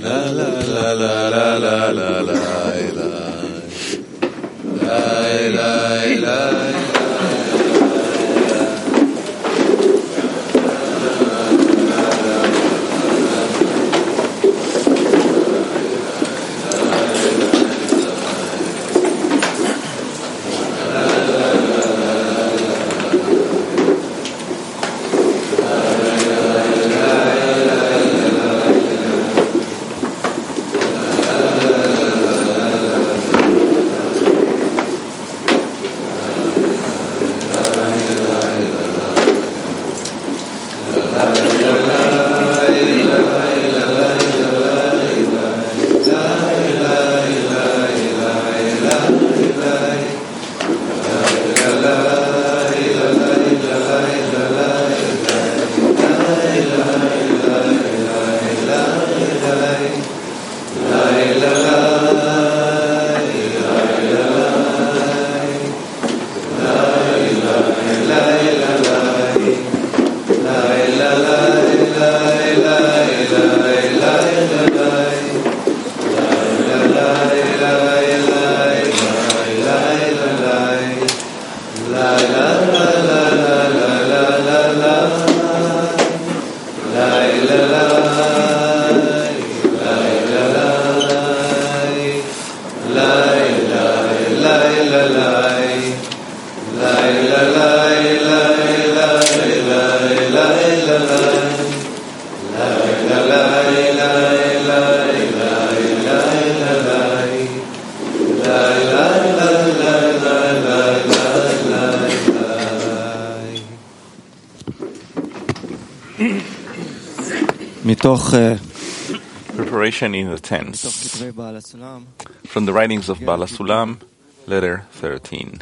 Preparation in the tense. From the writings of Baal HaSulam, letter 13.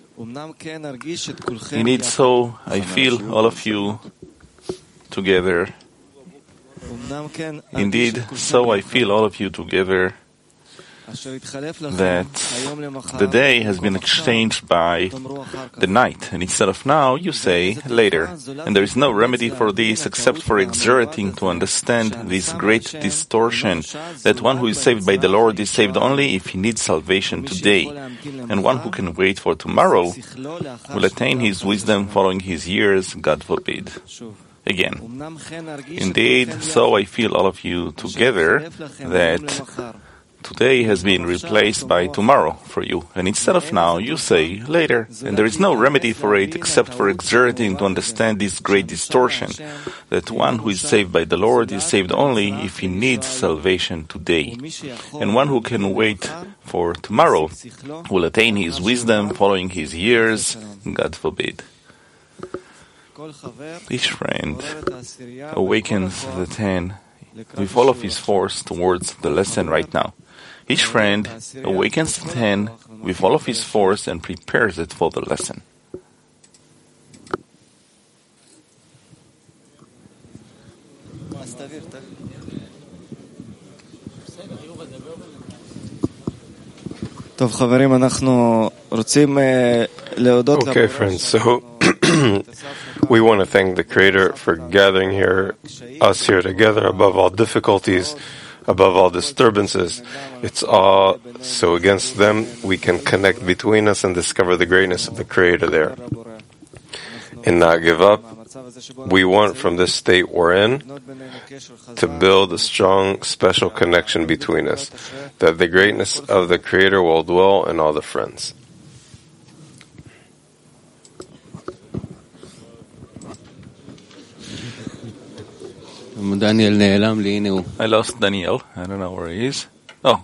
Indeed, so I feel all of you together. Indeed, so I feel all of you together that the day has been exchanged by the night, and instead of now, you say later. And there is no remedy for this except for exerting to understand this great distortion, that one who is saved by the Lord is saved only if he needs salvation today, and one who can wait for tomorrow will attain his wisdom following his years, God forbid. Again, indeed, so I feel all of you together that today has been replaced by tomorrow for you, and instead of now, you say later. And there is no remedy for it except for exerting to understand this great distortion, that one who is saved by the Lord is saved only if he needs salvation today, and one who can wait for tomorrow will attain his wisdom following his years, God forbid. Each friend awakens the 10 with all of his force towards the lesson right now. Each friend awakens the 10 with all of his force and prepares it for the lesson. Okay, friends, so we want to thank the Creator for gathering us here together above all difficulties, above all disturbances. It's all so against them we can connect between us and discover the greatness of the Creator there. And not give up. We want from this state we're in to build a strong, special connection between us, that the greatness of the Creator will dwell in all the friends. I lost Daniel. I don't know where he is. Oh.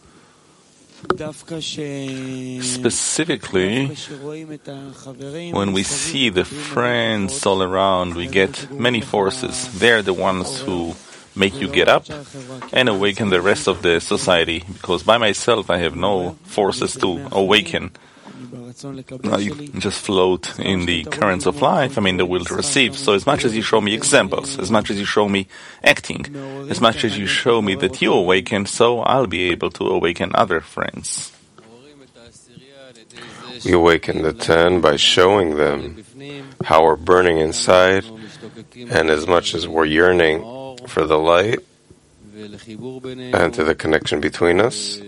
Specifically, when we see the friends all around, we get many forces. They're the ones who make you get up and awaken the rest of the society, because by myself I have no forces to awaken. You just float in the currents of life. I mean, the will to receive. So as much as you show me examples, as much as you show me acting, as much as you show me that you awaken, so I'll be able to awaken other friends. We awaken the 10 by showing them how we're burning inside, and as much as we're yearning for the light, and to the connection between us.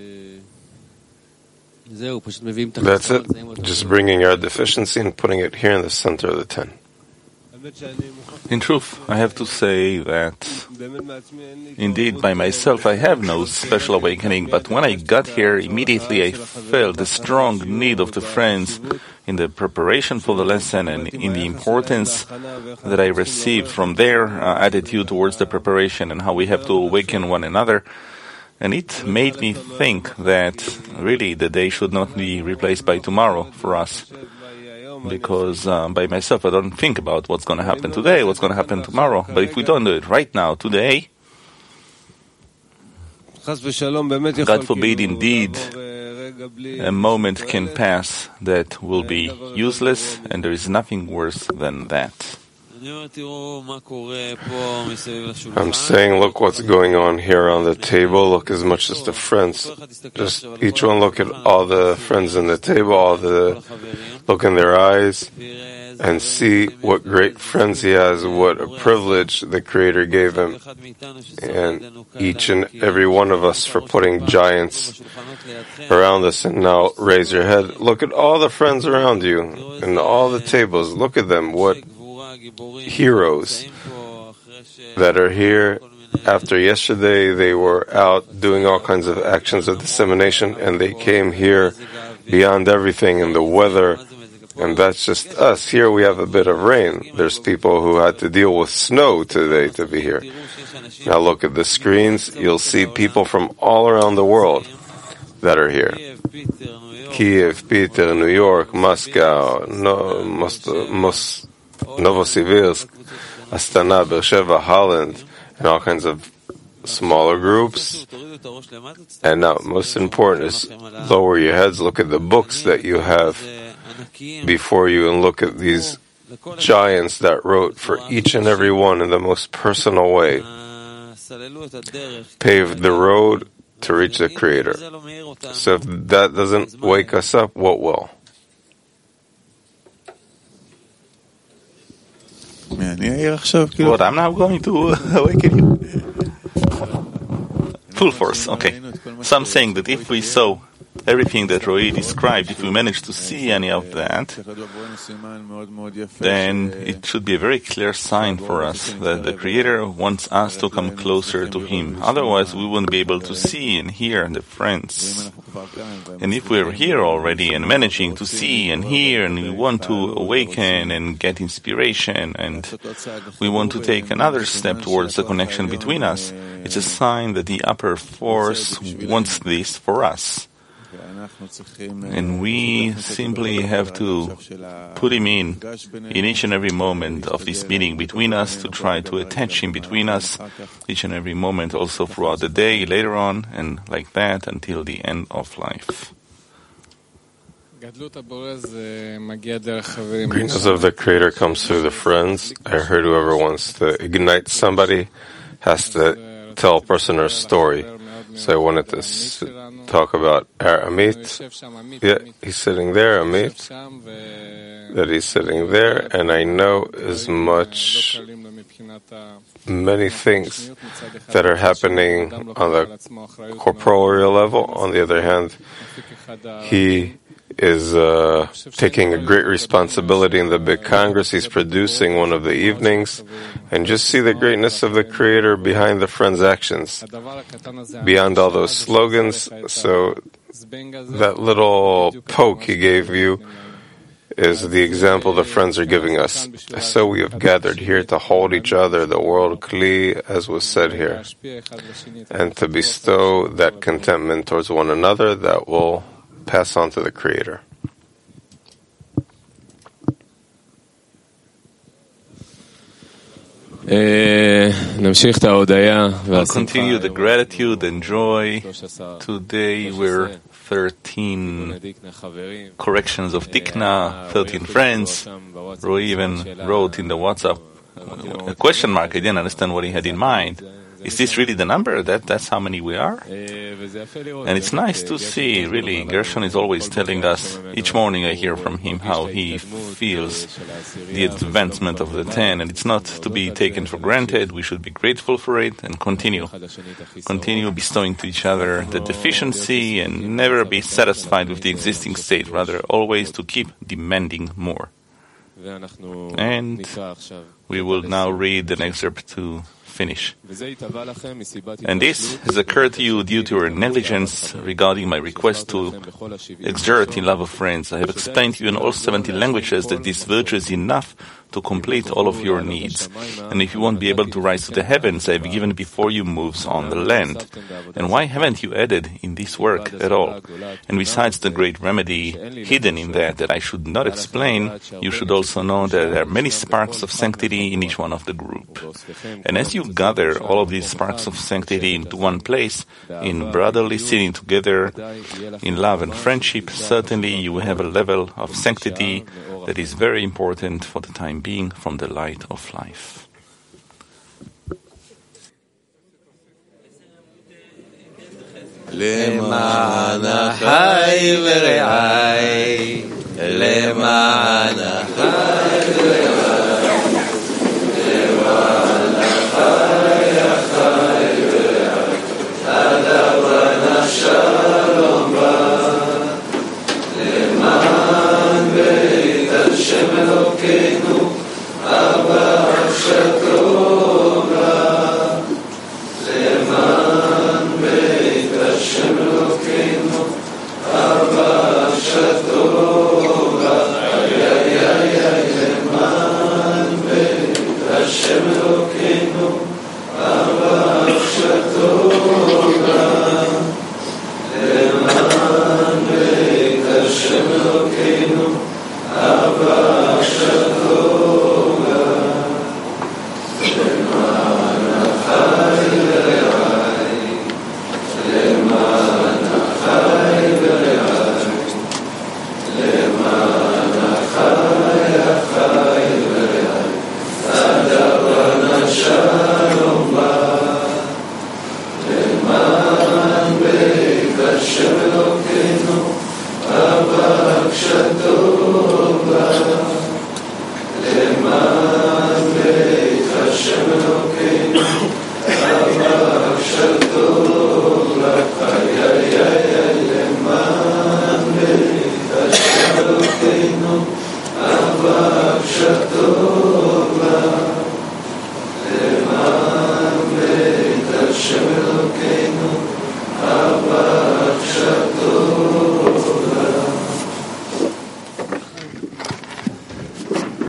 That's it. Just bringing our deficiency and putting it here in the center of the 10. In truth, I have to say that indeed by myself I have no special awakening, but when I got here, immediately I felt the strong need of the friends in the preparation for the lesson and in the importance that I received from their attitude towards the preparation and how we have to awaken one another. And it made me think that really the day should not be replaced by tomorrow for us. Because by myself I don't think about what's going to happen today, what's going to happen tomorrow. But if we don't do it right now, today, God forbid indeed, a moment can pass that will be useless, and there is nothing worse than that. I'm saying, look what's going on here on the table. Look as much as the friends. Just each one look at all the friends in the table, look in their eyes, and see what great friends he has, what a privilege the Creator gave him. And each and every one of us for putting giants around us. And now raise your head. Look at all the friends around you and all the tables. Look at them. What heroes that are here. After yesterday, they were out doing all kinds of actions of dissemination, and they came here beyond everything in the weather, and that's just us. Here we have a bit of rain. There's people who had to deal with snow today to be here. Now look at the screens. You'll see people from all around the world that are here. Kiev, Peter, New York, Moscow, Novosibirsk, Astana, Beersheba, Holland, and all kinds of smaller groups. And now, most important is lower your heads, look at the books that you have before you, and look at these giants that wrote for each and every one in the most personal way, paved the road to reach the Creator. So if that doesn't wake us up, what will? What, I'm now going to awaken you? Full force, okay. So I'm saying that if we saw everything that Roy described, if we manage to see any of that, then it should be a very clear sign for us that the Creator wants us to come closer to Him. Otherwise, we won't be able to see and hear the friends. And if we're here already and managing to see and hear, and we want to awaken and get inspiration, and we want to take another step towards the connection between us, it's a sign that the upper force wants this for us. And we simply have to put him in each and every moment of this meeting between us, to try to attach him between us each and every moment, also throughout the day, later on, and like that until the end of life. Greatness of the Creator comes through the friends. I heard whoever wants to ignite somebody has to tell a person her story. So I wanted to talk about our Amit. Yeah, he's sitting there, Amit. That he's sitting there, and I know as many things that are happening on the corporeal level. On the other hand, he is taking a great responsibility in the big Congress. He's producing one of the evenings, and just see the greatness of the Creator behind the friends' actions, beyond all those slogans. So that little poke he gave you is the example the friends are giving us. So we have gathered here to hold each other, the world Kli, as was said here, and to bestow that contentment towards one another that will pass on to the Creator. We'll continue the gratitude and joy. Today we're 13 corrections of Tikna, 13 friends. Roy even wrote in the WhatsApp a question mark. I didn't understand what he had in mind. is this really the number? That's how many we are? And it's nice to see, really. Gershon is always telling us, each morning I hear from him how he feels the advancement of the 10, and it's not to be taken for granted. We should be grateful for it and continue bestowing to each other the deficiency and never be satisfied with the existing state, rather always to keep demanding more. And we will now read an excerpt to finish. And this has occurred to you due to your negligence regarding my request to exert in love of friends. I have explained to you in all 70 languages that this virtue is enough to complete all of your needs. And if you won't be able to rise to the heavens, I have given before you moves on the land. And why haven't you added in this work at all? And besides the great remedy hidden in that I should not explain, you should also know that there are many sparks of sanctity in each one of the group. And as you gather all of these sparks of sanctity into one place, in brotherly sitting together, in love and friendship, certainly you will have a level of sanctity that is very important for the time being from the light of life. למען החי ורעי, למען